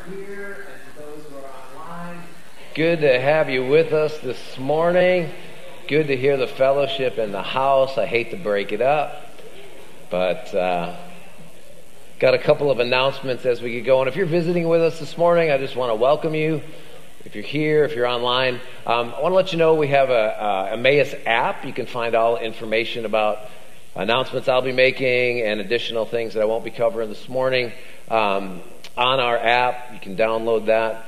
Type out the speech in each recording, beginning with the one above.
here and to those who are online. Good to have you with us this morning. Good to hear the fellowship in the house. I hate to break it up, but got a couple of announcements as we get going. If you're visiting with us this morning, I just want to welcome you. If you're here, if you're online, I want to let you know we have a Emmaus app. You can find all information about announcements I'll be making and additional things that I won't be covering this morning on our app. You can download that.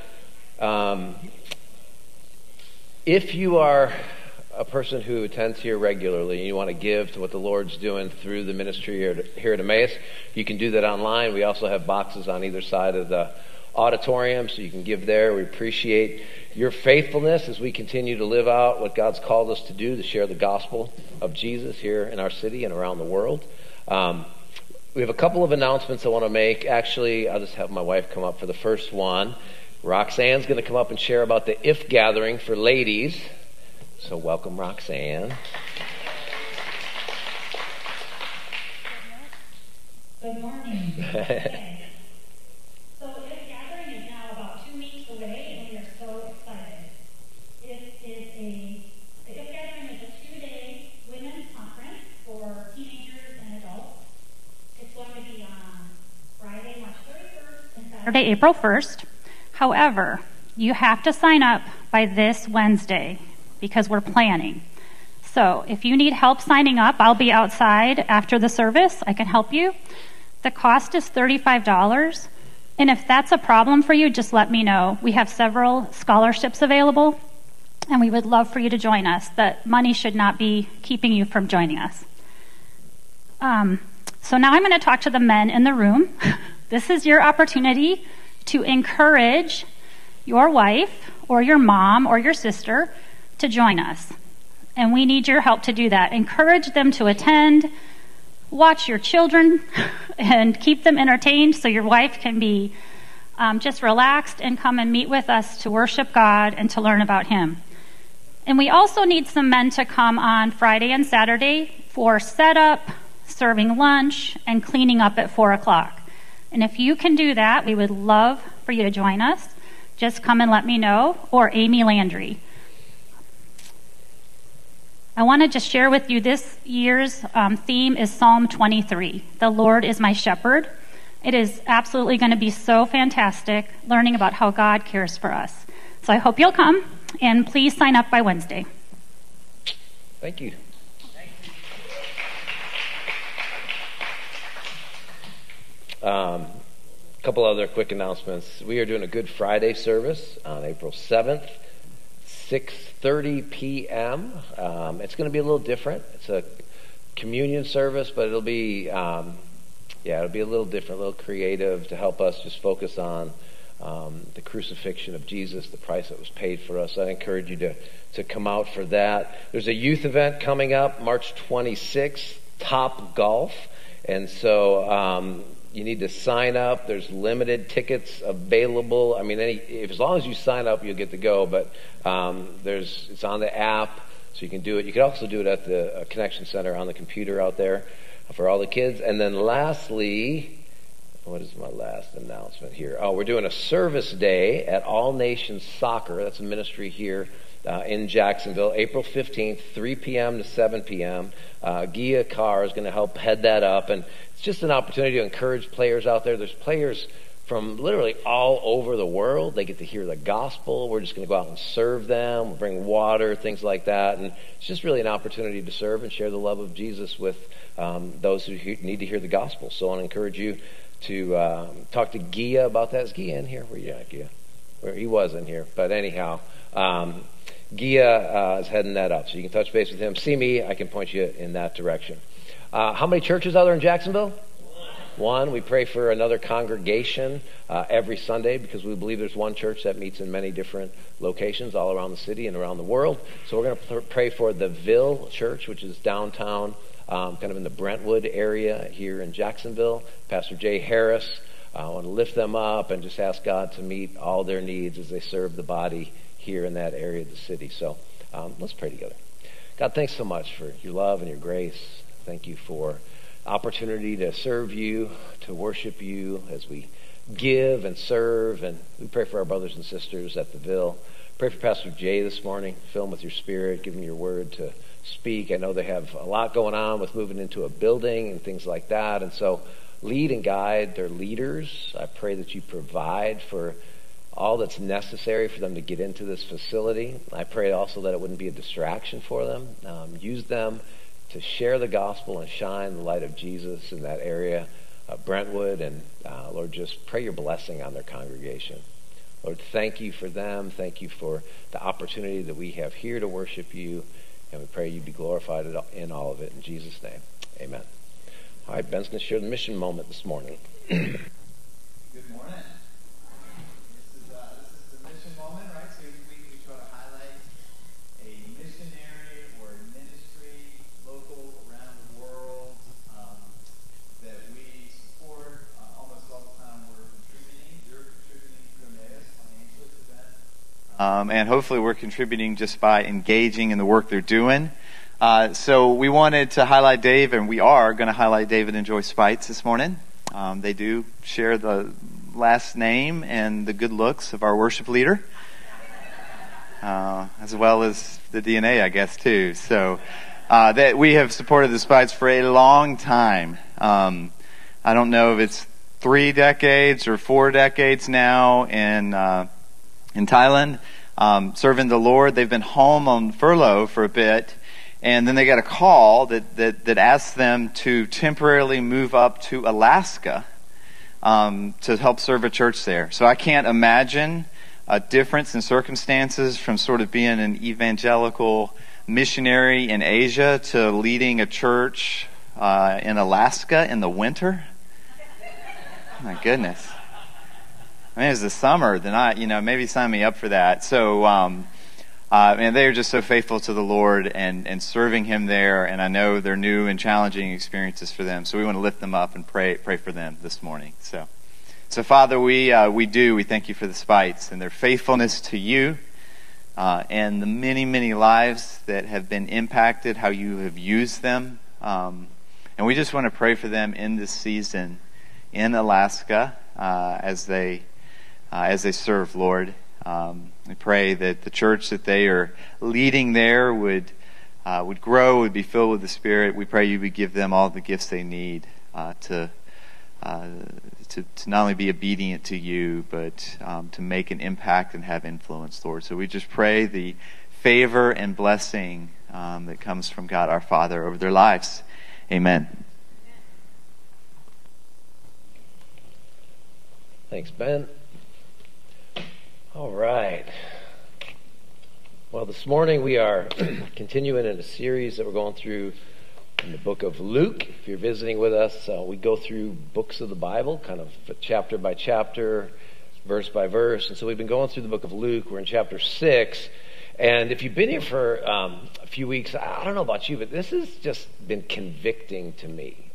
If you are a person who attends here regularly and you want to give to what the Lord's doing through the ministry here at Emmaus, you can do that online. We also have boxes on either side of the auditorium, so you can give there. We appreciate your faithfulness as we continue to live out what God's called us to do, to share the gospel of Jesus here in our city and around the world. We have a couple of announcements I want to make. Actually, I'll just have my wife come up for the first one. Roxanne's going to come up and share about the IF gathering for ladies. So welcome, Roxanne. Good morning. Okay. So IF gathering is now about 2 weeks away, and we are so excited. The IF gathering is a 2-day women's conference for teenagers and adults. It's going to be on Friday, March 31st, and Saturday, April 1st. However, you have to sign up by this Wednesday because we're planning. So if you need help signing up, I'll be outside after the service. I can help you. The cost is $35. And if that's a problem for you, just let me know. We have several scholarships available, and we would love for you to join us. That money should not be keeping you from joining us. So now I'm going to talk to the men in the room. This is your opportunity to encourage your wife or your mom or your sister to join us. And we need your help to do that. Encourage them to attend, watch your children, and keep them entertained so your wife can be just relaxed and come and meet with us to worship God and to learn about Him. And we also need some men to come on Friday and Saturday for setup, serving lunch, and cleaning up at 4 o'clock. And if you can do that, we would love for you to join us. Just come and let me know, or Amy Landry. I want to just share with you this year's theme is Psalm 23. The Lord is my shepherd. It is absolutely going to be so fantastic learning about how God cares for us. So I hope you'll come, and please sign up by Wednesday. Thank you. A couple other quick announcements. We are doing a Good Friday service on April 7th, 6:30 p.m. It's going to be a little different. It's a communion service, but it'll be it'll be a little different, a little creative to help us just focus on the crucifixion of Jesus, the price that was paid for us. I'd encourage you to come out for that. There's a youth event coming up March 26th, Top Golf, and so you need to sign up. There's limited tickets available. I mean, as long as you sign up, you'll get to go. But it's on the app, so you can do it. You can also do it at the Connection Center on the computer out there for all the kids. And then lastly, what is my last announcement here? Oh, we're doing a service day at All Nations Soccer. That's a ministry here in Jacksonville, April 15th, 3 p.m. to 7 p.m. Gia Carr is going to help head that up, and it's just an opportunity to encourage players out there. There's players from literally all over the world. They get to hear the gospel. We're just going to go out and serve them. We'll bring water, things like that, and it's just really an opportunity to serve and share the love of Jesus with those who need to hear the gospel. So I want to encourage you to talk to Gia about that. Is Gia in here? Where you at, Gia? Where he was in here, but anyhow. Gia is heading that up, so you can touch base with him. See me, I can point you in that direction. How many churches are there in Jacksonville? One. We pray for another congregation every Sunday because we believe there's one church that meets in many different locations all around the city and around the world. So we're going to pray for the Ville Church, which is downtown, kind of in the Brentwood area here in Jacksonville. Pastor Jay Harris. I want to lift them up and just ask God to meet all their needs as they serve the body here in that area of the city. So let's pray together. God, thanks so much for your love and your grace. Thank you for opportunity to serve you, to worship you as we give and serve. And we pray for our brothers and sisters at the Ville. Pray for Pastor Jay this morning. Fill him with your spirit. Give him your word to speak. I know they have a lot going on with moving into a building and things like that. And so lead and guide their leaders. I pray that you provide for all that's necessary for them to get into this facility. I pray also that it wouldn't be a distraction for them. Use them to share the gospel and shine the light of Jesus in that area of Brentwood. And Lord, just pray your blessing on their congregation. Lord, thank you for them. Thank you for the opportunity that we have here to worship you. And we pray you be glorified in all of it. In Jesus' name, amen. All right, Ben's going to share the mission moment this morning. Good morning. This is the mission moment, right? So each week we try to highlight a missionary or a ministry local around the world that we support. Almost all the time we're contributing. You're contributing through Emmaus financially to them. And hopefully we're contributing just by engaging in the work they're doing. So we wanted to highlight Dave, and we are going to highlight David and Joyce Spites this morning. They do share the last name and the good looks of our worship leader, as well as the DNA, I guess, too. So that we have supported the Spites for a long time. I don't know if it's 3 decades or 4 decades now in Thailand, serving the Lord. They've been home on furlough for a bit. And then they got a call that asked them to temporarily move up to Alaska to help serve a church there. So I can't imagine a difference in circumstances from sort of being an evangelical missionary in Asia to leading a church in Alaska in the winter. My goodness. I mean, it's the summer, then maybe sign me up for that. So, and they are just so faithful to the Lord and serving Him there. And I know they're new and challenging experiences for them. So we want to lift them up and pray for them this morning. So Father, we thank you for the Spites and their faithfulness to you, and the many, many lives that have been impacted, how you have used them. And we just want to pray for them in this season in Alaska, as they serve, Lord. We pray that the church that they are leading there would grow, would be filled with the Spirit. We pray you would give them all the gifts they need to not only be obedient to you, but to make an impact and have influence, Lord. So we just pray the favor and blessing that comes from God our Father over their lives. Amen. Thanks, Ben. All right. Well, this morning we are continuing in a series that we're going through in the book of Luke. If you're visiting with us, we go through books of the Bible, kind of chapter by chapter, verse by verse. And so we've been going through the book of Luke. We're in chapter 6. And if you've been here for a few weeks, I don't know about you, but this has just been convicting to me.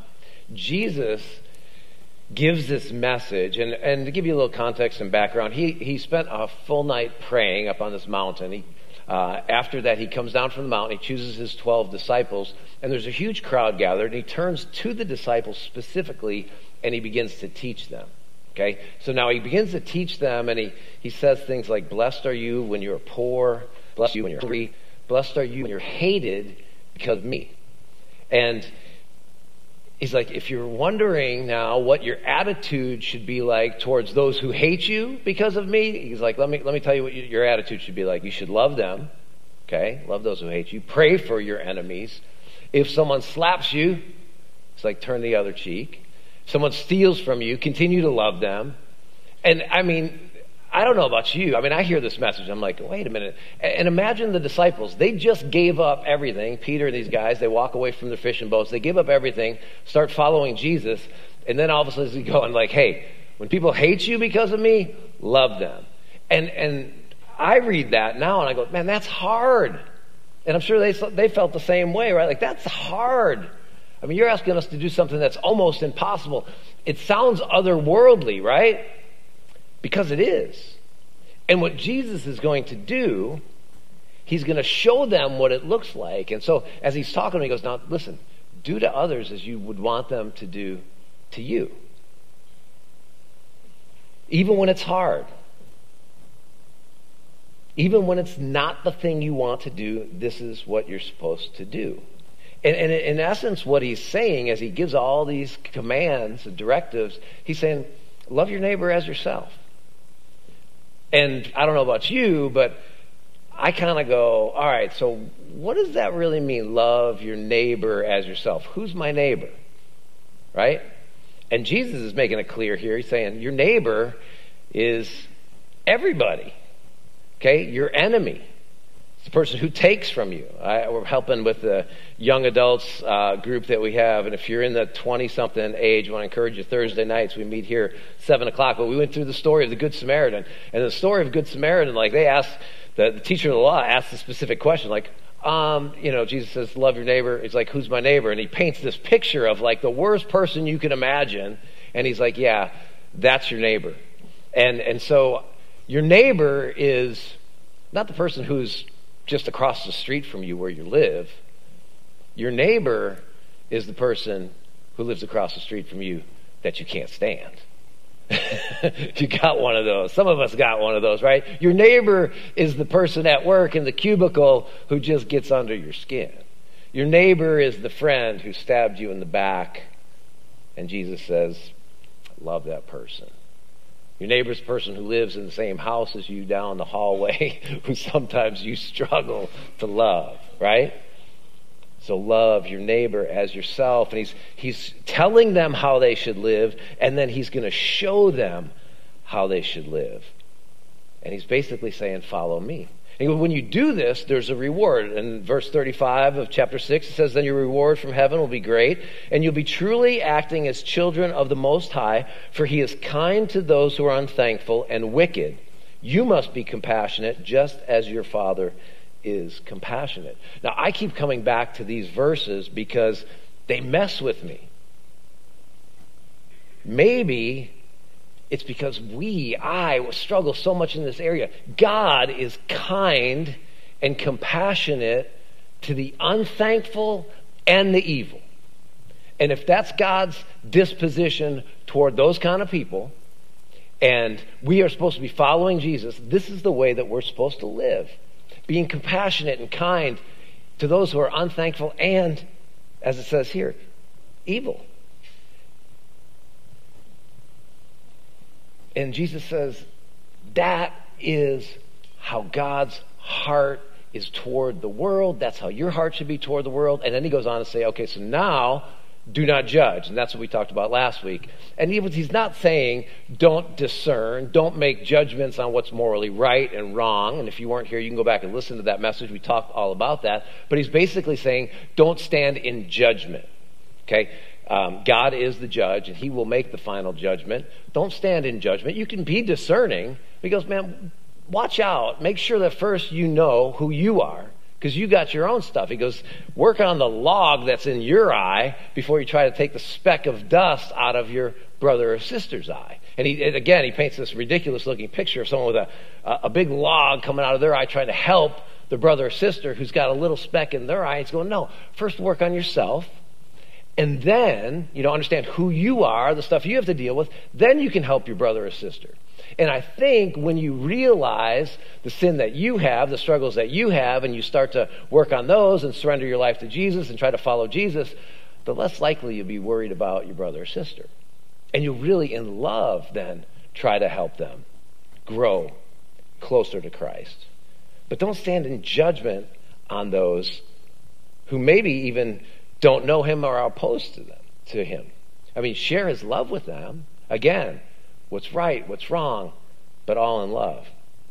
Jesus gives this message, and to give you a little context and background, he spent a full night praying up on this mountain. After that, he comes down from the mountain, he chooses his 12 disciples, and there's a huge crowd gathered, and he turns to the disciples specifically, and he begins to teach them. Okay? So now he begins to teach them, and he says things like, blessed are you when you're poor, blessed are you when you're hungry, blessed are you when you're hated because of me. And he's like, if you're wondering now what your attitude should be like towards those who hate you because of me, he's like, let me tell you what your attitude should be like. You should love them, okay? Love those who hate you. Pray for your enemies. If someone slaps you, it's like turn the other cheek. If someone steals from you, continue to love them. And I mean, I don't know about you. I mean, I hear this message. I'm like, wait a minute. And imagine the disciples. They just gave up everything. Peter and these guys, they walk away from their fishing boats. They give up everything, start following Jesus. And then all of a sudden they go and like, hey, when people hate you because of me, love them. And I read that now and I go, man, that's hard. And I'm sure they felt the same way, right? Like, that's hard. I mean, you're asking us to do something that's almost impossible. It sounds otherworldly, right? Because it is. And what Jesus is going to do, he's going to show them what it looks like. And so as he's talking to me, he goes, now listen, do to others as you would want them to do to you. Even when it's hard. Even when it's not the thing you want to do, this is what you're supposed to do. And in essence, what he's saying as he gives all these commands and directives, he's saying, love your neighbor as yourself. And I don't know about you, but I kind of go, all right, so what does that really mean? Love your neighbor as yourself. Who's my neighbor? Right? And Jesus is making it clear here. He's saying your neighbor is everybody. Okay? Your enemy. It's the person who takes from you. We're helping with the young adults group that we have. And if you're in the 20-something age, I want to encourage you, Thursday nights, we meet here 7 o'clock. But we went through the story of the Good Samaritan. And the story of Good Samaritan, like they asked, the teacher of the law asked a specific question, like, Jesus says, love your neighbor. He's like, who's my neighbor? And he paints this picture of like the worst person you can imagine. And he's like, yeah, that's your neighbor. And so your neighbor is not the person who's just across the street from you where you live. Your neighbor is the person who lives across the street from you that you can't stand. You got one of those. Some of us got one of those, right? Your neighbor is the person at work in the cubicle who just gets under your skin. Your neighbor is the friend who stabbed you in the back. And Jesus says, love that person. Your neighbor's the person who lives in the same house as you down the hallway, who sometimes you struggle to love, right? So love your neighbor as yourself. And he's telling them how they should live, and then he's going to show them how they should live. And he's basically saying, follow me. And when you do this, there's a reward. In verse 35 of chapter 6, it says, then your reward from heaven will be great, and you'll be truly acting as children of the Most High, for he is kind to those who are unthankful and wicked. You must be compassionate, just as your Father is compassionate. Now, I keep coming back to these verses because they mess with me. Maybe it's because I struggle so much in this area. God is kind and compassionate to the unthankful and the evil. And if that's God's disposition toward those kind of people, and we are supposed to be following Jesus, this is the way that we're supposed to live. Being compassionate and kind to those who are unthankful and, as it says here, evil. And Jesus says, that is how God's heart is toward the world. That's how your heart should be toward the world. And then he goes on to say, okay, so now do not judge. And that's what we talked about last week. And he's not saying don't discern, don't make judgments on what's morally right and wrong. And if you weren't here, you can go back and listen to that message. We talked all about that. But he's basically saying don't stand in judgment. Okay? God is the judge, and he will make the final judgment. Don't stand in judgment. You can be discerning. He goes, man, watch out. Make sure that first you know who you are, because you got your own stuff. He goes, work on the log that's in your eye before you try to take the speck of dust out of your brother or sister's eye. And he paints this ridiculous-looking picture of someone with a big log coming out of their eye trying to help the brother or sister who's got a little speck in their eye. He's going, no, first work on yourself. And then, understand who you are, the stuff you have to deal with. Then you can help your brother or sister. And I think when you realize the sin that you have, the struggles that you have, and you start to work on those and surrender your life to Jesus and try to follow Jesus, the less likely you'll be worried about your brother or sister. And you'll really, in love, then try to help them grow closer to Christ. But don't stand in judgment on those who maybe even don't know him or are opposed to him. I mean, share his love with them. Again, what's right, what's wrong, but all in love.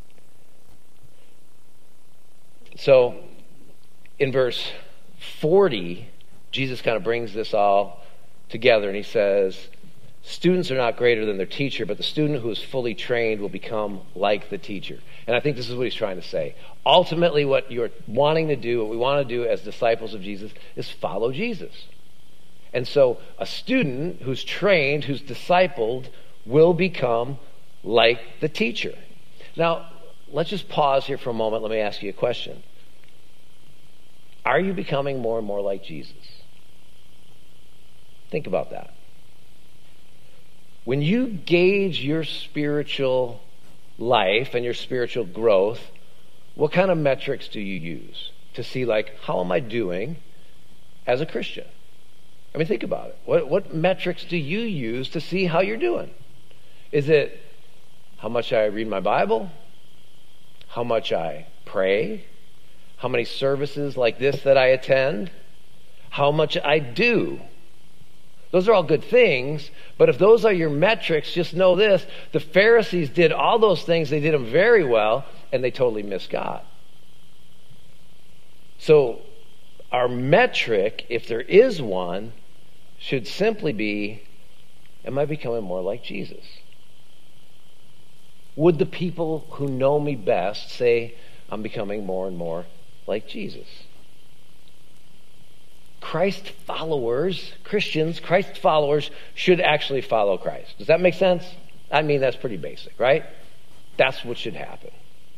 So, in verse 40, Jesus kind of brings this all together, and he says, students are not greater than their teacher, but the student who is fully trained will become like the teacher. And I think this is what he's trying to say. Ultimately, what you're wanting to do, what we want to do as disciples of Jesus, is follow Jesus. And so a student who's trained, who's discipled, will become like the teacher. Now, let's just pause here for a moment. Let me ask you a question. Are you becoming more and more like Jesus? Think about that. When you gauge your spiritual life and your spiritual growth, what kind of metrics do you use to see, like, how am I doing as a Christian? I mean, think about it. What metrics do you use to see how you're doing? Is it how much I read my Bible? How much I pray? How many services like this that I attend? How much I do? Those are all good things, but if those are your metrics, just know this: the Pharisees did all those things, they did them very well, and they totally missed God. So our metric, if there is one, should simply be, am I becoming more like Jesus? Would the people who know me best say, I'm becoming more and more like Jesus? Christ followers, Christians, Christ followers should actually follow Christ. Does that make sense? I mean, that's pretty basic, right? That's what should happen.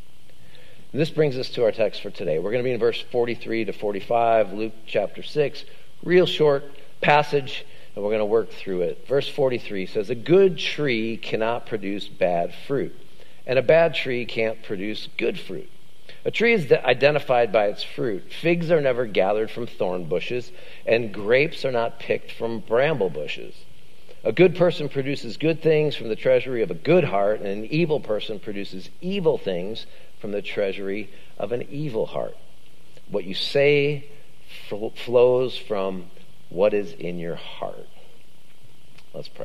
And this brings us to our text for today. We're going to be in verse 43 to 45, Luke chapter 6. Real short passage, and we're going to work through it. Verse 43 says, a good tree cannot produce bad fruit, and a bad tree can't produce good fruit. A tree is identified by its fruit. Figs are never gathered from thorn bushes, and grapes are not picked from bramble bushes. A good person produces good things from the treasury of a good heart, and an evil person produces evil things from the treasury of an evil heart. What you say flows from what is in your heart. Let's pray.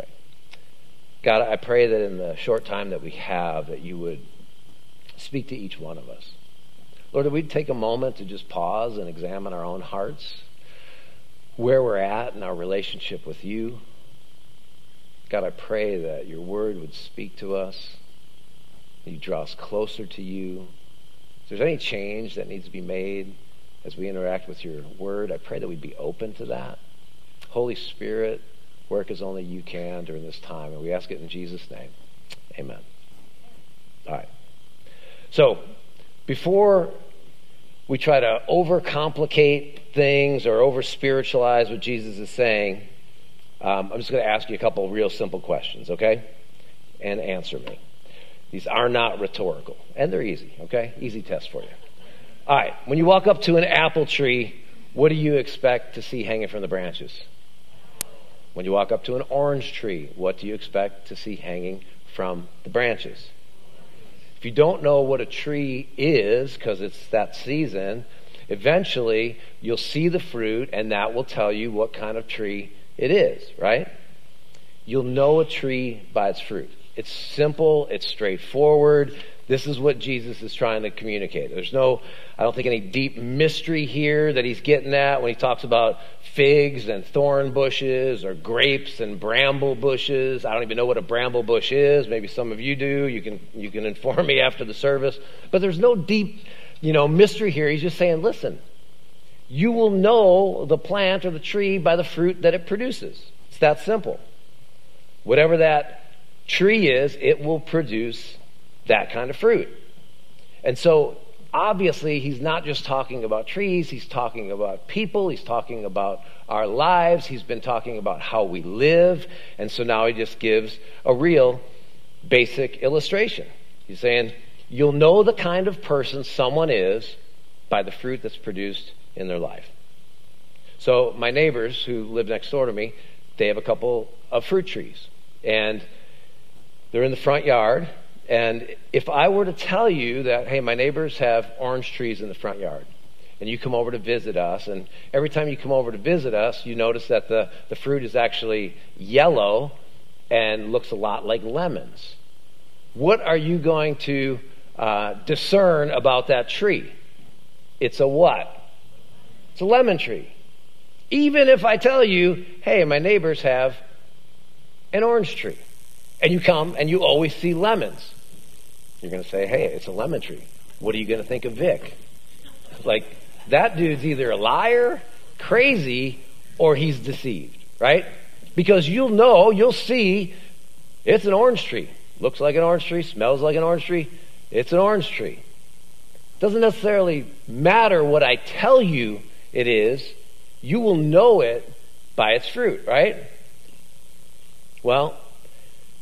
God, I pray that in the short time that we have, that you would speak to each one of us. Lord, that we'd take a moment to just pause and examine our own hearts, where we're at in our relationship with you. God, I pray that your word would speak to us, that you draw us closer to you. If there's any change that needs to be made as we interact with your word, I pray that we'd be open to that. Holy Spirit, work as only you can during this time, and we ask it in Jesus' name. Amen. All right. So, before we try to overcomplicate things or over-spiritualize what Jesus is saying, I'm just going to ask you a couple of real simple questions, okay? And answer me. These are not rhetorical, and they're easy, okay? Easy test for you. All right, when you walk up to an apple tree, what do you expect to see hanging from the branches? When you walk up to an orange tree, what do you expect to see hanging from the branches? If you don't know what a tree is, because it's that season, eventually you'll see the fruit, and that will tell you what kind of tree it is, right? You'll know a tree by its fruit. It's simple, it's straightforward. This is what Jesus is trying to communicate. There's no, I don't think, any deep mystery here that he's getting at when he talks about figs and thorn bushes or grapes and bramble bushes. I don't even know what a bramble bush is. Maybe some of you do. You can inform me after the service. But there's no deep, mystery here. He's just saying, listen, you will know the plant or the tree by the fruit that it produces. It's that simple. Whatever that tree is, it will produce that kind of fruit. And so obviously he's not just talking about trees, he's talking about people, he's talking about our lives, he's been talking about how we live, and so now he just gives a real basic illustration. He's saying, you'll know the kind of person someone is by the fruit that's produced in their life. So my neighbors who live next door to me, they have a couple of fruit trees, and they're in the front yard. And if I were to tell you that, hey, my neighbors have orange trees in the front yard, and you come over to visit us, and every time you come over to visit us, you notice that the fruit is actually yellow and looks a lot like lemons. What are you going to discern about that tree? It's a what? It's a lemon tree. Even if I tell you, hey, my neighbors have an orange tree, and you come and you always see lemons, you're going to say, hey, it's a lemon tree. What are you going to think of Vic? Like, that dude's either a liar, crazy, or he's deceived, right? Because you'll see it's an orange tree. Looks like an orange tree, smells like an orange tree. It's an orange tree. Doesn't necessarily matter what I tell you it is. You will know it by its fruit, right? Well,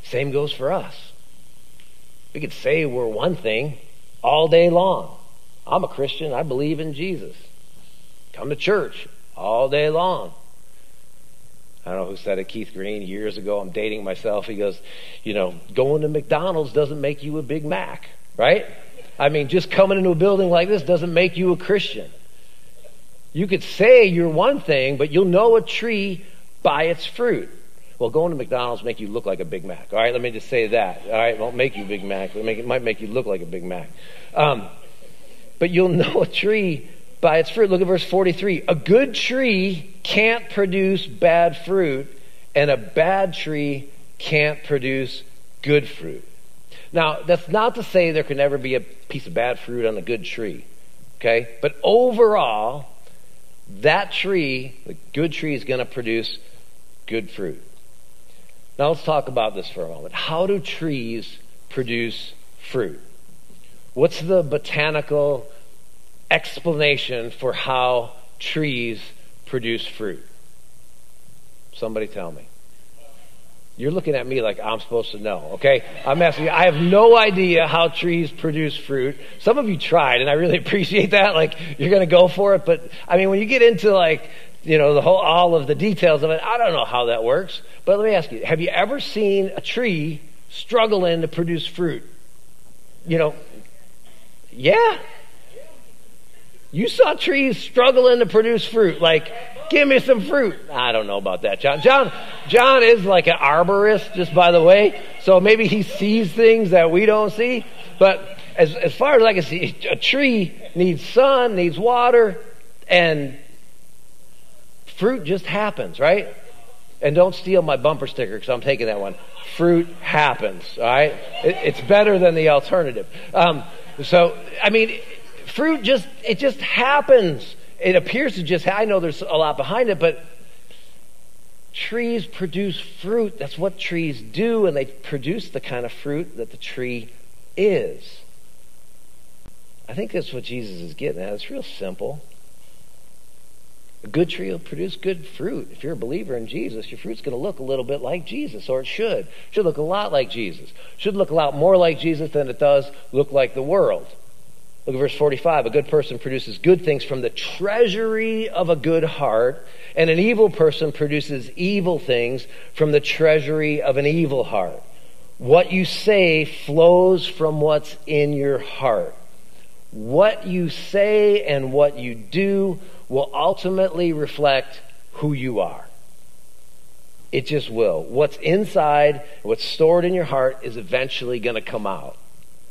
Same goes for us. We could say we're one thing all day long. I'm a Christian. I believe in Jesus. Come to church all day long. I don't know who said it, Keith Green, years ago. I'm dating myself. He goes, going to McDonald's doesn't make you a Big Mac, right? I mean, just coming into a building like this doesn't make you a Christian. You could say you're one thing, but you'll know a tree by its fruit. Well, going to McDonald's make you look like a Big Mac. All right, let me just say that. All right, it won't make you a Big Mac. It might make you look like a Big Mac. But you'll know a tree by its fruit. Look at verse 43. A good tree can't produce bad fruit, and a bad tree can't produce good fruit. Now, that's not to say there can never be a piece of bad fruit on a good tree. Okay? But overall, that tree, the good tree, is going to produce good fruit. Now let's talk about this for a moment. How do trees produce fruit? What's the botanical explanation for how trees produce fruit? Somebody tell me. You're looking at me like I'm supposed to know, okay? I'm asking you. I have no idea how trees produce fruit. Some of you tried, and I really appreciate that. Like, you're going to go for it. But, I mean, when you get into, all of the details of it, I don't know how that works. But let me ask you, have you ever seen a tree struggling to produce fruit? Yeah. You saw trees struggling to produce fruit. Like, give me some fruit. I don't know about that, John. John is like an arborist, just by the way. So maybe he sees things that we don't see. But as far as I can see, a tree needs sun, needs water, and fruit just happens, right? And don't steal my bumper sticker because I'm taking that one. Fruit happens, all right? It's better than the alternative. Fruit just happens. It appears to just, I know there's a lot behind it, but trees produce fruit. That's what trees do, and they produce the kind of fruit that the tree is. I think that's what Jesus is getting at. It's real simple. A good tree will produce good fruit. If you're a believer in Jesus, your fruit's going to look a little bit like Jesus, or it should. It should look a lot like Jesus. It should look a lot more like Jesus than it does look like the world. Look at verse 45. A good person produces good things from the treasury of a good heart, and an evil person produces evil things from the treasury of an evil heart. What you say flows from what's in your heart. What you say and what you do will ultimately reflect who you are. It just will. What's inside, what's stored in your heart is eventually going to come out.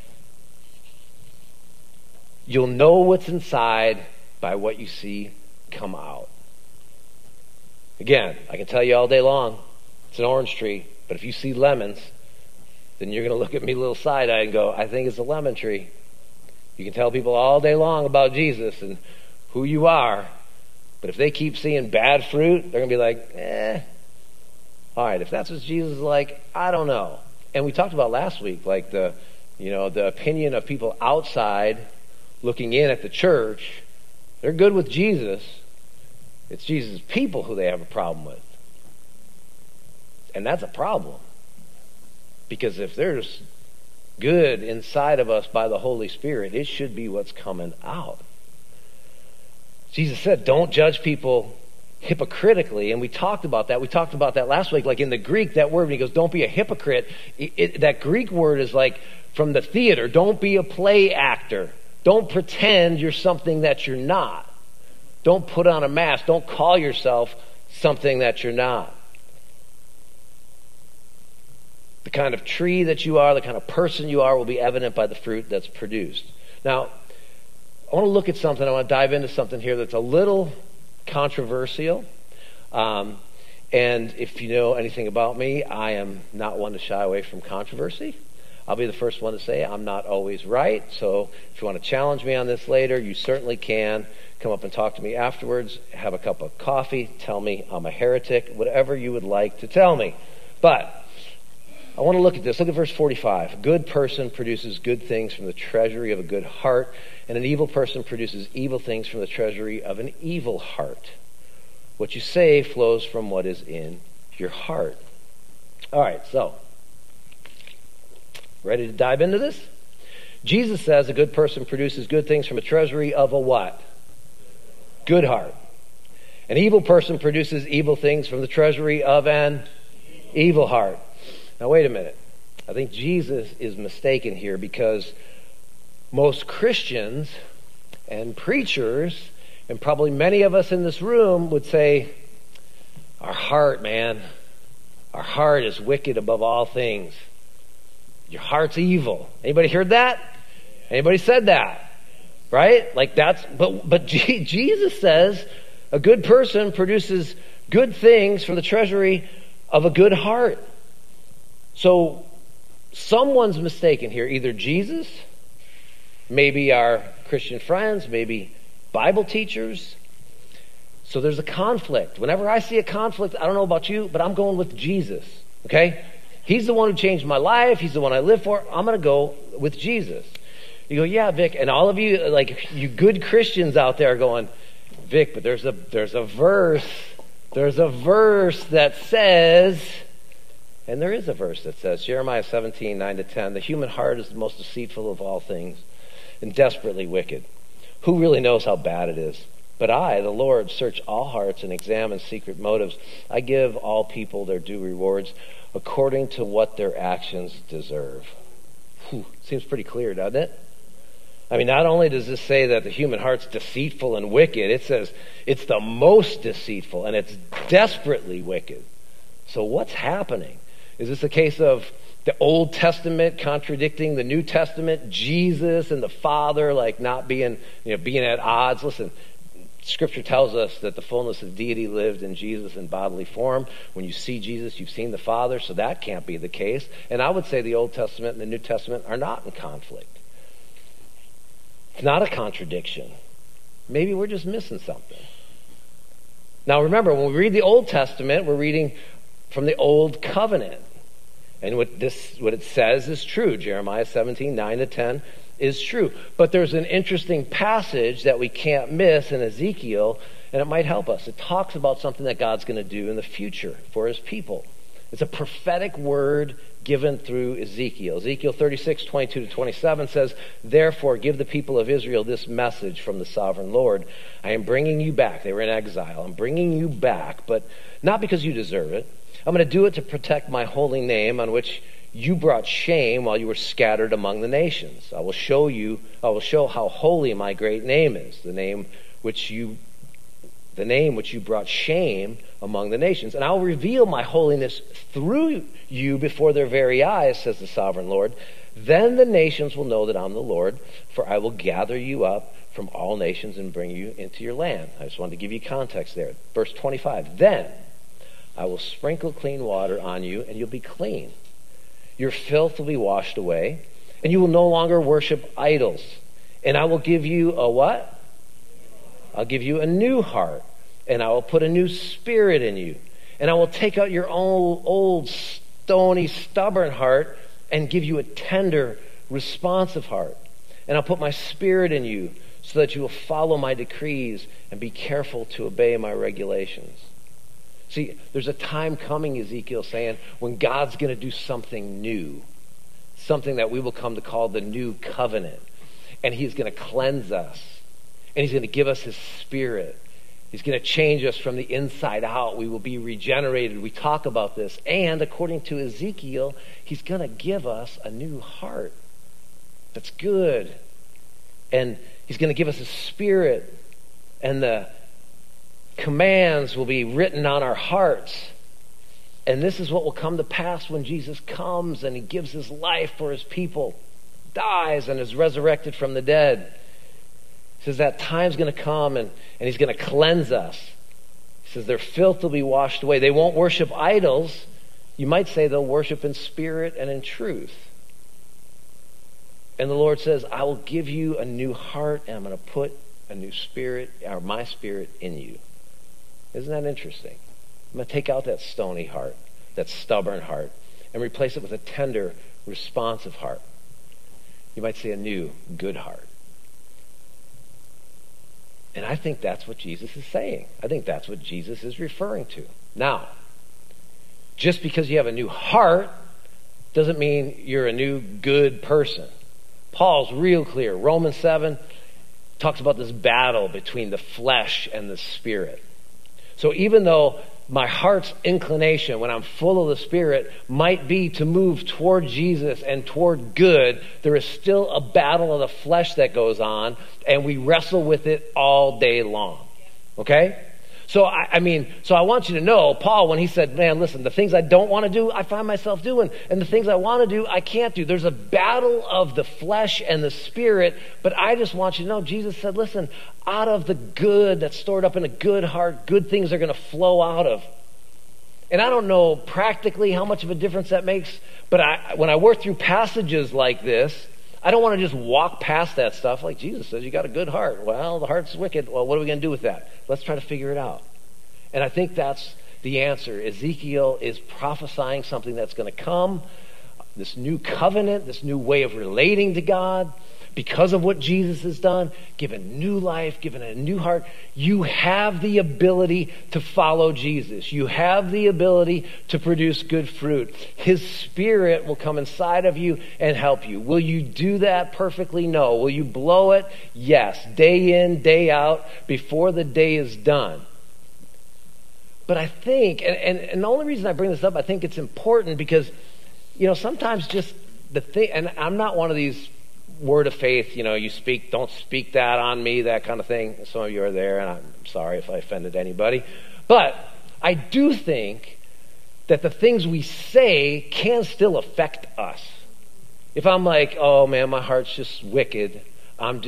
You'll know what's inside by what you see come out. Again, I can tell you all day long, it's an orange tree, but if you see lemons, then you're going to look at me a little side-eyed and go, I think it's a lemon tree. You can tell people all day long about Jesus and who you are, but if they keep seeing bad fruit, they're going to be like, all right, if that's what Jesus is like, I don't know. And we talked about last week, like the opinion of people outside looking in at the church. They're good with Jesus. It's Jesus' people who they have a problem with. And that's a problem. Because if there's good inside of us by the Holy Spirit, it should be what's coming out. Jesus said, don't judge people hypocritically, and we talked about that. We talked about that last week. Like in the Greek, that word, when he goes, don't be a hypocrite, that Greek word is like from the theater. Don't be a play actor. Don't pretend you're something that you're not. Don't put on a mask. Don't call yourself something that you're not. The kind of tree that you are, the kind of person you are, will be evident by the fruit that's produced. Now, I want to look at something. I want to dive into something here that's a little controversial. And if you know anything about me, I am not one to shy away from controversy. I'll be the first one to say I'm not always right. So if you want to challenge me on this later, you certainly can. Come up and talk to me afterwards. Have a cup of coffee. Tell me I'm a heretic. Whatever you would like to tell me. But I want to look at this. Look at verse 45. A good person produces good things from the treasury of a good heart, and an evil person produces evil things from the treasury of an evil heart. What you say flows from what is in your heart. All right, so Ready to dive into this? Jesus says a good person produces good things from a treasury of a what? Good heart. An evil person produces evil things from the treasury of an evil heart. Now wait a minute. I think Jesus is mistaken here, because most Christians and preachers, and probably many of us in this room, would say, our heart, man, our heart is wicked above all things. Your heart's evil. Anybody heard that? Anybody said that? Right? Like that's, but Jesus says a good person produces good things from the treasury of a good heart. So someone's mistaken here. Either Jesus, maybe our Christian friends, maybe Bible teachers. So there's a conflict. Whenever I see a conflict, I don't know about you, but I'm going with Jesus. Okay? He's the one who changed my life. He's the one I live for. I'm going to go with Jesus. You go, yeah, Vic. And all of you, like you good Christians out there are going, Vic, but there's a verse. There's a verse that says, and there is a verse that says, Jeremiah 17, 9-10, the human heart is the most deceitful of all things and desperately wicked. Who really knows how bad it is? But I, the Lord, search all hearts and examine secret motives. I give all people their due rewards according to what their actions deserve. Seems pretty clear, doesn't it? I mean, not only does this say that the human heart's deceitful and wicked, it says it's the most deceitful and it's desperately wicked. So what's happening? Is this a case of the Old Testament contradicting the New Testament? Jesus and the Father like not being at odds? Listen, Scripture tells us that the fullness of deity lived in Jesus in bodily form. When you see Jesus, you've seen the Father, so that can't be the case. And I would say the Old Testament and the New Testament are not in conflict. It's not a contradiction. Maybe we're just missing something. Now remember, when we read the Old Testament, we're reading from the Old Covenant. And what it says is true. Jeremiah 17, 9-10 is true. But there's an interesting passage that we can't miss in Ezekiel, and it might help us. It talks about something that God's going to do in the future for his people. It's a prophetic word given through Ezekiel. Ezekiel 36, 22-27 says, therefore give the people of Israel this message from the sovereign Lord. I am bringing you back. They were in exile. I'm bringing you back, but not because you deserve it. I'm going to do it to protect my holy name on which you brought shame while you were scattered among the nations. I will show how holy my great name is, the name which you brought shame among the nations. And I'll reveal my holiness through you before their very eyes, says the sovereign Lord. Then the nations will know that I'm the Lord, for I will gather you up from all nations and bring you into your land. I just wanted to give you context there. Verse 25, then I will sprinkle clean water on you, and you'll be clean. Your filth will be washed away, and you will no longer worship idols. And I will give you a what? I'll give you a new heart, and I will put a new spirit in you. And I will take out your old stony, stubborn heart and give you a tender, responsive heart. And I'll put my spirit in you so that you will follow my decrees and be careful to obey my regulations. See, there's a time coming, Ezekiel saying, when God's going to do something new, something that we will come to call the new covenant. And he's going to cleanse us, and he's going to give us his spirit. He's going to change us from the inside out. We will be regenerated. We talk about this. And according to Ezekiel, he's going to give us a new heart that's good. And he's going to give us a spirit, and the commands will be written on our hearts. And this is what will come to pass when Jesus comes and he gives his life for his people, dies and is resurrected from the dead. He says that time's going to come and he's going to cleanse us. He says their filth will be washed away. They won't worship idols. You might say they'll worship in spirit and in truth. And the Lord says, I will give you a new heart, and I'm going to put a new spirit, or my spirit, in you. Isn't that interesting? I'm going to take out that stony heart, that stubborn heart, and replace it with a tender, responsive heart. You might say a new, good heart. And I think that's what Jesus is saying. I think that's what Jesus is referring to. Now, just because you have a new heart doesn't mean you're a new good person. Paul's real clear. Romans 7 talks about this battle between the flesh and the spirit. So even though my heart's inclination when I'm full of the Spirit might be to move toward Jesus and toward good, there is still a battle of the flesh that goes on, and we wrestle with it all day long. Okay? So I want you to know, Paul, when he said, man, listen, the things I don't want to do, I find myself doing. And the things I want to do, I can't do. There's a battle of the flesh and the spirit. But I just want you to know, Jesus said, listen, out of the good that's stored up in a good heart, good things are going to flow out of. And I don't know practically how much of a difference that makes. But when I work through passages like this, I don't want to just walk past that stuff like Jesus says, you got a good heart. Well, the heart's wicked. Well, what are we going to do with that? Let's try to figure it out. And I think that's the answer. Ezekiel is prophesying something that's going to come, this new covenant, this new way of relating to God. Because of what Jesus has done, given new life, given a new heart, you have the ability to follow Jesus. You have the ability to produce good fruit. His Spirit will come inside of you and help you. Will you do that perfectly? No. Will you blow it? Yes. Day in, day out, before the day is done. But I think, and the only reason I bring this up, I think it's important because, sometimes just the thing, and I'm not one of these word of faith, you speak, don't speak that on me, that kind of thing. Some of you are there, and I'm sorry if I offended anybody. But I do think that the things we say can still affect us. If I'm like, oh man, my heart's just wicked, I'm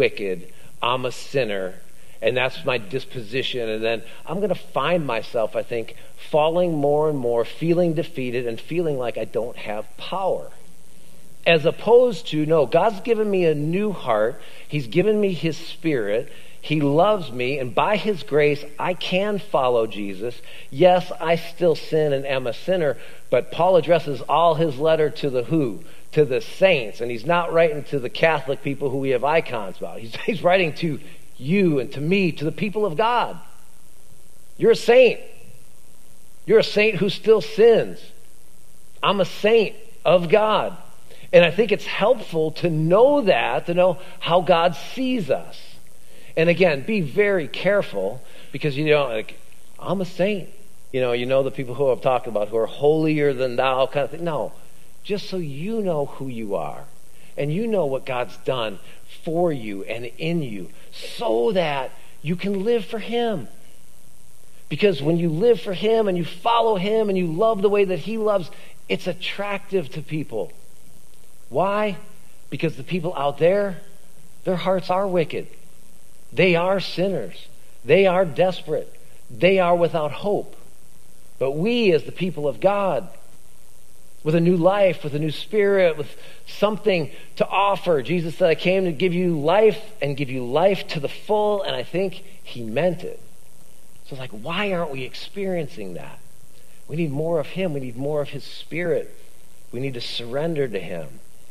a sinner, and that's my disposition, and then I'm going to find myself, I think, falling more and more, feeling defeated, and feeling like I don't have power. As opposed to, no, God's given me a new heart. He's given me His Spirit. He loves me, and by His grace, I can follow Jesus. Yes, I still sin and am a sinner, but Paul addresses all his letter to the who? To the saints, and he's not writing to the Catholic people who we have icons about. He's writing to you and to me, to the people of God. You're a saint. You're a saint who still sins. I'm a saint of God. And I think it's helpful to know that, to know how God sees us. And again, be very careful because, I'm a saint. The people who I've talked about who are holier than thou kind of thing. No, just so you know who you are. And you know what God's done for you and in you so that you can live for Him. Because when you live for Him and you follow Him and you love the way that He loves, it's attractive to people. Why? Because the people out there, their hearts are wicked. They are sinners. They are desperate. They are without hope. But we, as the people of God, with a new life, with a new spirit, with something to offer. Jesus said, I came to give you life and give you life to the full, and I think He meant it. So it's like, why aren't we experiencing that? We need more of Him. We need more of His Spirit. We need to surrender to Him.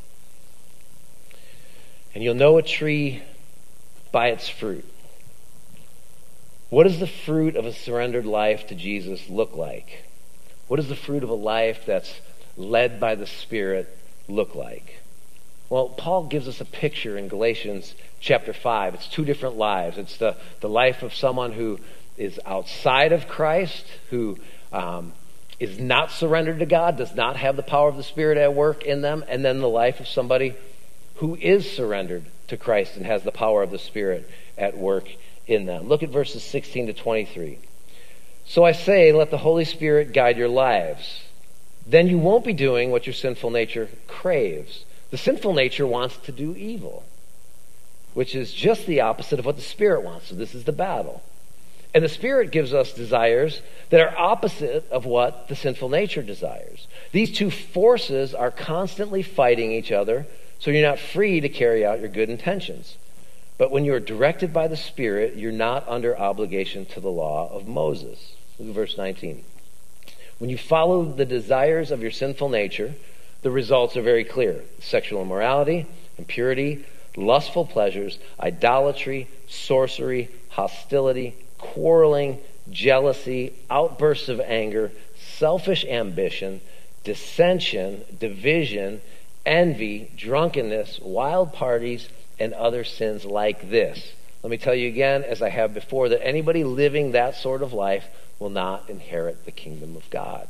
And you'll know a tree by its fruit. What does the fruit of a surrendered life to Jesus look like? What does the fruit of a life that's led by the Spirit look like? Well, Paul gives us a picture in Galatians chapter 5. It's two different lives. It's the life of someone who is outside of Christ, who is not surrendered to God, does not have the power of the Spirit at work in them, and then the life of somebody who is surrendered to Christ and has the power of the Spirit at work in them. Look at verses 16 to 23. So I say, let the Holy Spirit guide your lives. Then you won't be doing what your sinful nature craves. The sinful nature wants to do evil, which is just the opposite of what the Spirit wants. So this is the battle. And the Spirit gives us desires that are opposite of what the sinful nature desires. These two forces are constantly fighting each other, so you're not free to carry out your good intentions. But when you're directed by the Spirit, you're not under obligation to the law of Moses. Look at verse 19. When you follow the desires of your sinful nature, the results are very clear. Sexual immorality, impurity, lustful pleasures, idolatry, sorcery, hostility, quarreling, jealousy, outbursts of anger, selfish ambition, dissension, division, envy, drunkenness, wild parties, and other sins like this. Let me tell you again, as I have before, that anybody living that sort of life will not inherit the kingdom of God.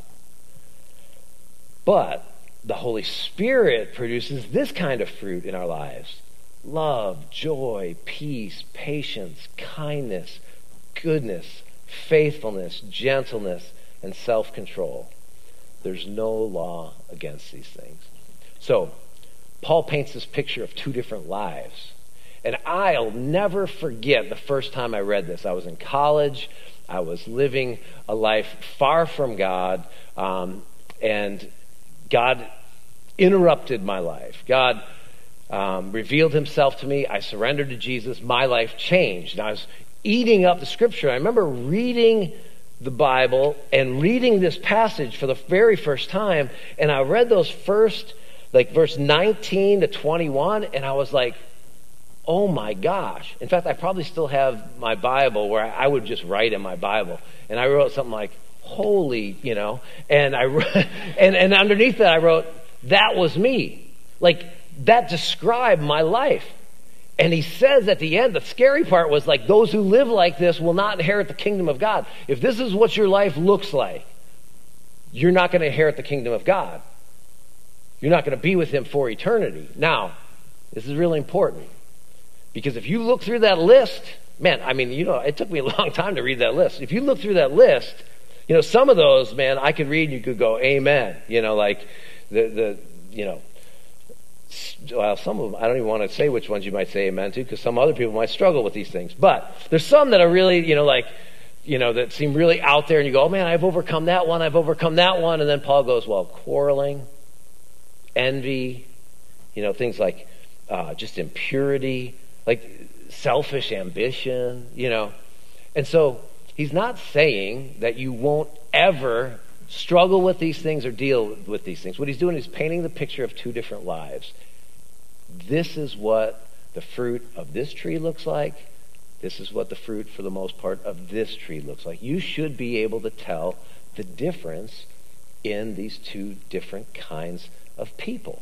But the Holy Spirit produces this kind of fruit in our lives: love, joy, peace, patience, kindness, goodness, faithfulness, gentleness, and self-control. There's no law against these things. So, Paul paints this picture of two different lives. And I'll never forget the first time I read this. I was in college. I was living a life far from God. And God interrupted my life. God revealed himself to me. I surrendered to Jesus. My life changed. And I was eating up the scripture. I remember reading the Bible and reading this passage for the very first time. And I read those first, verse 19 to 21. And I was like, oh my gosh. In fact, I probably still have my Bible where I would just write in my Bible. And I wrote something like, holy, and and underneath that I wrote, that was me. That described my life. And he says at the end, the scary part was those who live like this will not inherit the kingdom of God. If this is what your life looks like, you're not going to inherit the kingdom of God. You're not going to be with him for eternity. Now, this is really important, because if you look through that list, man, it took me a long time to read that list. If you look through that list, some of those, man, I could read and you could go, amen. Well, some of them, I don't even want to say which ones you might say amen to, because some other people might struggle with these things. But there's some that are really, that seem really out there, and you go, oh man, I've overcome that one. And then Paul goes, well, quarreling, envy, things like just impurity, selfish ambition, And so he's not saying that you won't ever struggle with these things or deal with these things. What he's doing is painting the picture of two different lives. This is what the fruit of this tree looks like. This is what the fruit, for the most part, of this tree looks like. You should be able to tell the difference in these two different kinds of people.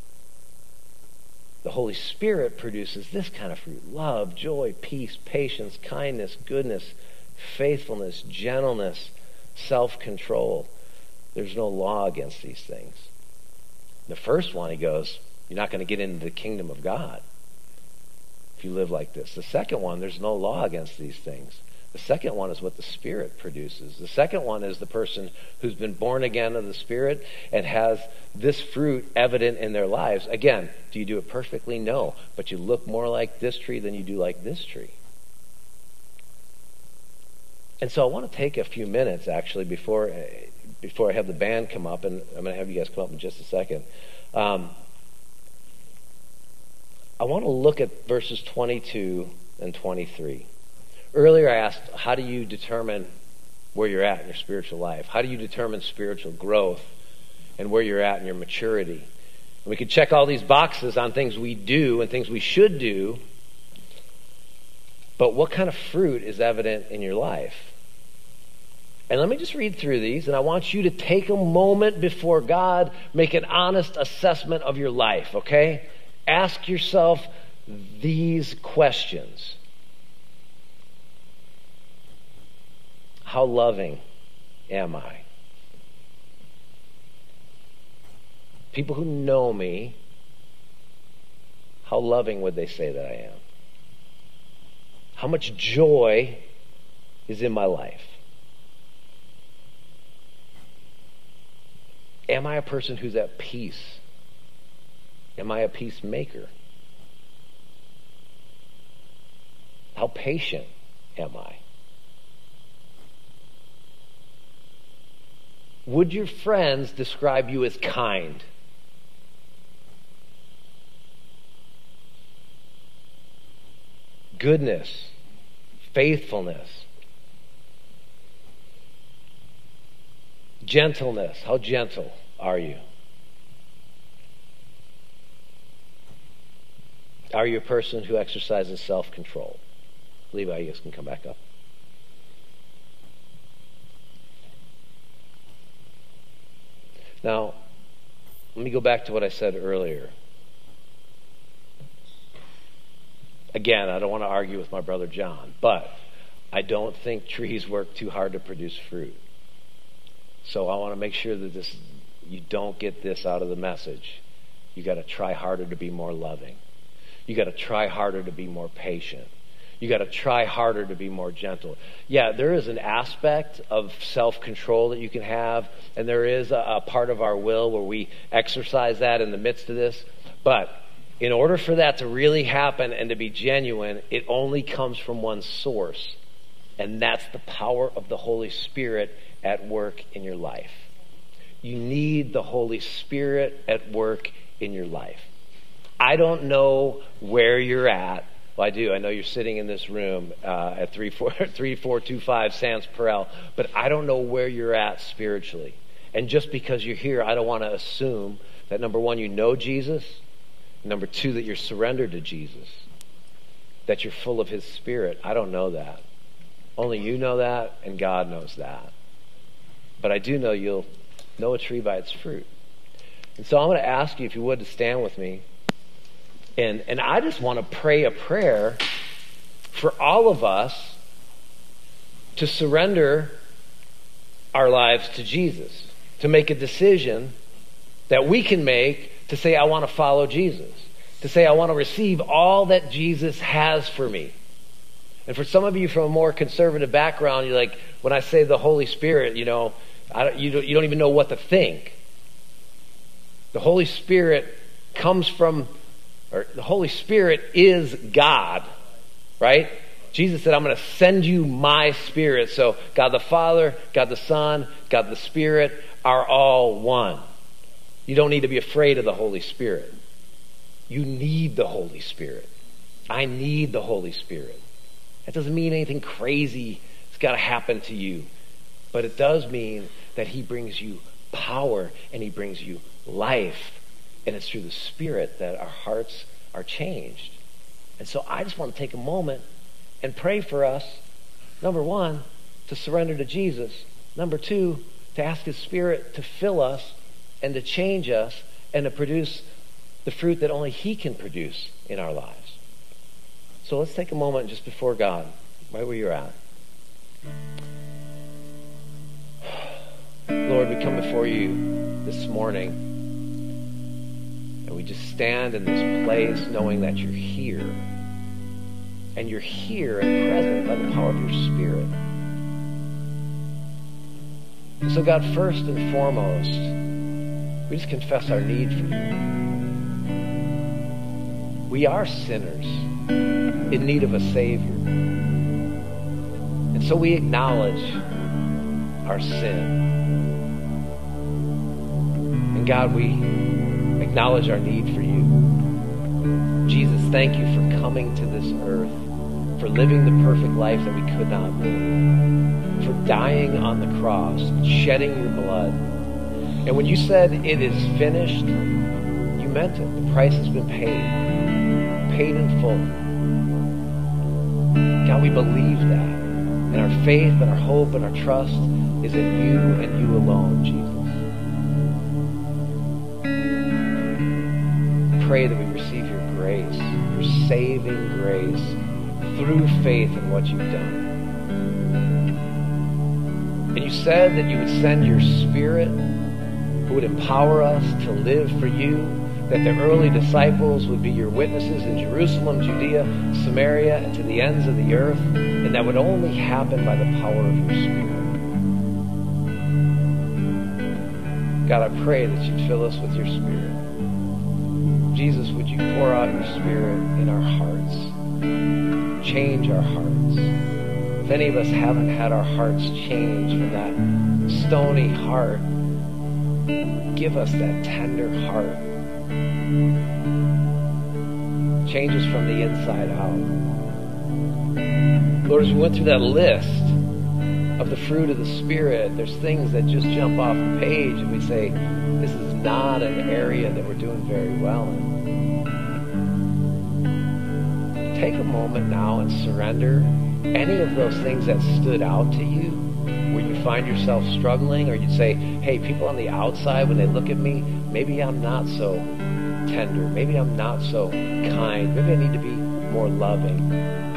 The Holy Spirit produces this kind of fruit: love, joy, peace, patience, kindness, goodness, faithfulness, gentleness, self-control. There's no law against these things. The first one, he goes, you're not going to get into the kingdom of God if you live like this. The second one, there's no law against these things. The second one is what the Spirit produces. The second one is the person who's been born again of the Spirit and has this fruit evident in their lives. Again, do you do it perfectly? No. But you look more like this tree than you do like this tree. And so I want to take a few minutes, actually, before I have the band come up, and I'm going to have you guys come up in just a second. I want to look at verses 22 and 23. Earlier I asked, how do you determine where you're at in your spiritual life? How do you determine spiritual growth and where you're at in your maturity? And we could check all these boxes on things we do and things we should do, but what kind of fruit is evident in your life? And let me just read through these, and I want you to take a moment before God, make an honest assessment of your life, okay? Ask yourself these questions. How loving am I? People who know me, how loving would they say that I am? How much joy is in my life? Am I a person who's at peace? Am I a peacemaker? How patient am I? Would your friends describe you as kind? Goodness, faithfulness, gentleness. How gentle are you? Are you a person who exercises self-control? Levi, you guys can come back up. Now, let me go back to what I said earlier. Again, I don't want to argue with my brother John, but I don't think trees work too hard to produce fruit. So I want to make sure that you don't get this out of the message. You got to try harder to be more loving. You got to try harder to be more patient. You got to try harder to be more gentle. Yeah, there is an aspect of self-control that you can have, and there is a part of our will where we exercise that in the midst of this. But in order for that to really happen and to be genuine, it only comes from one source, and that's the power of the Holy Spirit at work in your life. You need the Holy Spirit at work in your life. I don't know where you're at. Well, I do. I know you're sitting in this room at 3425 Sands Perel, but I don't know where you're at spiritually. And just because you're here, I don't want to assume that, number one, you know Jesus, number two, that you're surrendered to Jesus, that you're full of His Spirit. I don't know that. Only you know that, and God knows that. But I do know you'll know a tree by its fruit. And so I'm going to ask you, if you would, to stand with me. And I just want to pray a prayer for all of us to surrender our lives to Jesus, to make a decision that we can make to say, I want to follow Jesus, to say, I want to receive all that Jesus has for me. And for some of you from a more conservative background, you're like, when I say the Holy Spirit, you don't even know what to think. The Holy Spirit the Holy Spirit is God, right? Jesus said, I'm going to send you my Spirit. So God the Father, God the Son, God the Spirit are all one. You don't need to be afraid of the Holy Spirit. You need the Holy Spirit. I need the Holy Spirit. That doesn't mean anything crazy has got to happen to you. But it does mean that He brings you power and He brings you life. And it's through the Spirit that our hearts are changed. And so I just want to take a moment and pray for us, number one, to surrender to Jesus. Number two, to ask His Spirit to fill us and to change us and to produce the fruit that only He can produce in our lives. So let's take a moment just before God, right where you're at. Lord, we come before you this morning. And we just stand in this place knowing that you're here. And you're here and present by the power of your Spirit. And so God, first and foremost, we just confess our need for you. We are sinners in need of a Savior. And so we acknowledge our sin. And God, we acknowledge our need for you. Jesus, thank you for coming to this earth, for living the perfect life that we could not live, for dying on the cross, shedding your blood. And when you said it is finished, you meant it. The price has been paid in full. God, we believe that. And our faith and our hope and our trust is in you and you alone, Jesus. Pray that we receive your grace, your saving grace, through faith in what you've done. And you said that you would send your Spirit who would empower us to live for you, that the early disciples would be your witnesses in Jerusalem, Judea, Samaria, and to the ends of the earth, and that would only happen by the power of your Spirit. God, I pray that you'd fill us with your Spirit. Jesus, would you pour out your Spirit in our hearts? Change our hearts. If any of us haven't had our hearts changed from that stony heart, give us that tender heart. Change us from the inside out. Lord, as we went through that list of the fruit of the Spirit, there's things that just jump off the page and we say, this is not an area that we're doing very well in. Take a moment now and surrender any of those things that stood out to you where you find yourself struggling, or you'd say, hey, people on the outside, when they look at me, maybe I'm not so tender. Maybe I'm not so kind. Maybe I need to be more loving.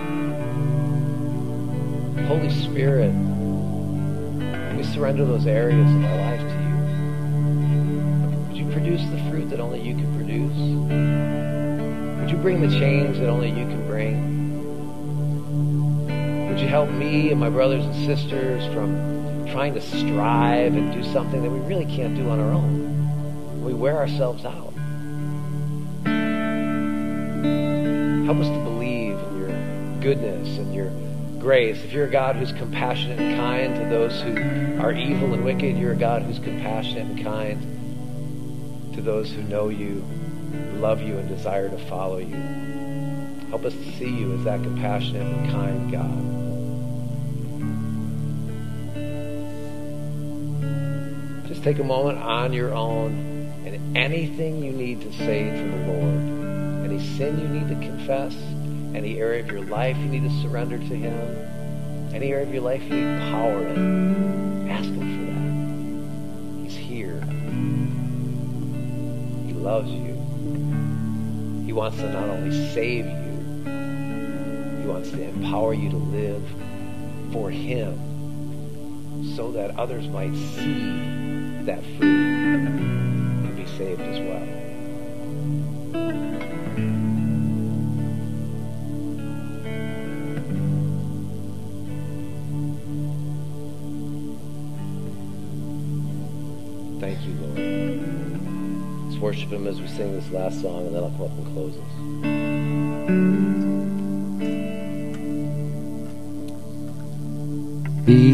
Holy Spirit, we surrender those areas of our life to you. Would you produce the fruit that only you can produce? Would you bring the change that only you can bring? Would you help me and my brothers and sisters from trying to strive and do something that we really can't do on our own? We wear ourselves out. Help us to believe in your goodness and your grace. If you're a God who's compassionate and kind to those who are evil and wicked, you're a God who's compassionate and kind to those who know you, love you, and desire to follow you. Help us to see you as that compassionate and kind God. Just take a moment on your own, and anything you need to say to the Lord, any sin you need to confess, any area of your life you need to surrender to Him, any area of your life you need power in, ask Him for that. He's here. He loves you. He wants to not only save you, He wants to empower you to live for Him so that others might see that fruit and be saved as well. Thank you, Lord. Let's worship Him as we sing this last song, and then I'll come up and close us.